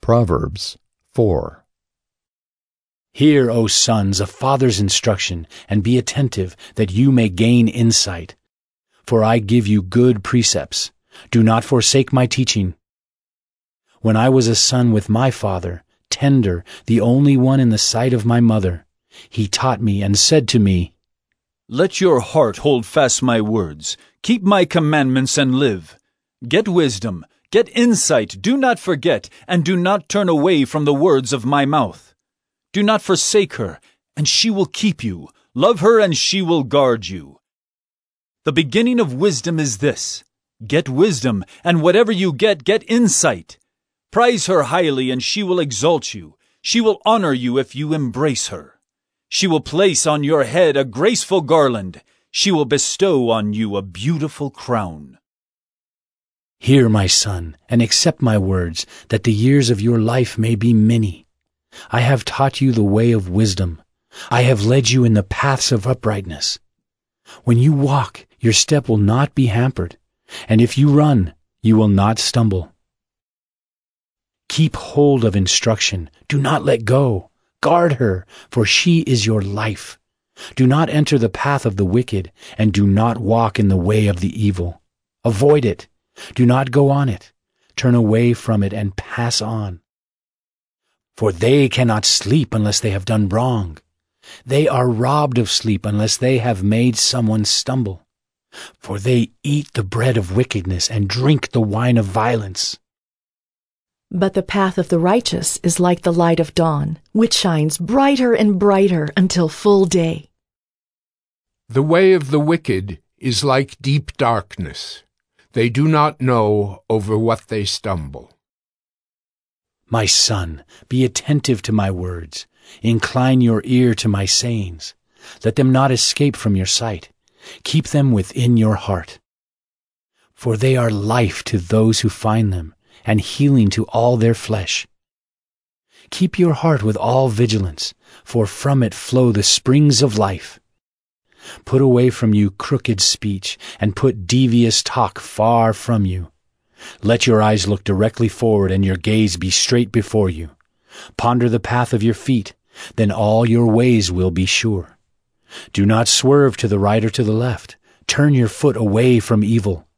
Proverbs 4. Hear, O sons, a father's instruction, and be attentive, that you may gain insight. For I give you good precepts. Do not forsake my teaching. When I was a son with my father, tender, the only one in the sight of my mother, he taught me and said to me, Let your heart hold fast my words. Keep my commandments and live. Get wisdom, get insight, do not forget, and do not turn away from the words of my mouth. Do not forsake her, and she will keep you. Love her, and she will guard you. The beginning of wisdom is this: get wisdom, and whatever you get insight. Prize her highly, and she will exalt you. She will honor you if you embrace her. She will place on your head a graceful garland. She will bestow on you a beautiful crown. Hear, my son, and accept my words, that the years of your life may be many. I have taught you the way of wisdom. I have led you in the paths of uprightness. When you walk, your step will not be hampered, and if you run, you will not stumble. Keep hold of instruction. Do not let go. Guard her, for she is your life. Do not enter the path of the wicked, and do not walk in the way of the evil. Avoid it. Do not go on it. Turn away from it and pass on. For they cannot sleep unless they have done wrong. They are robbed of sleep unless they have made someone stumble. For they eat the bread of wickedness and drink the wine of violence. But the path of the righteous is like the light of dawn, which shines brighter and brighter until full day. The way of the wicked is like deep darkness. They do not know over what they stumble. My son, be attentive to my words. Incline your ear to my sayings. Let them not escape from your sight. Keep them within your heart. For they are life to those who find them, and healing to all their flesh. Keep your heart with all vigilance, for from it flow the springs of life. Put away from you crooked speech, and put devious talk far from you. Let your eyes look directly forward, and your gaze be straight before you. Ponder the path of your feet, then all your ways will be sure. Do not swerve to the right or to the left. Turn your foot away from evil.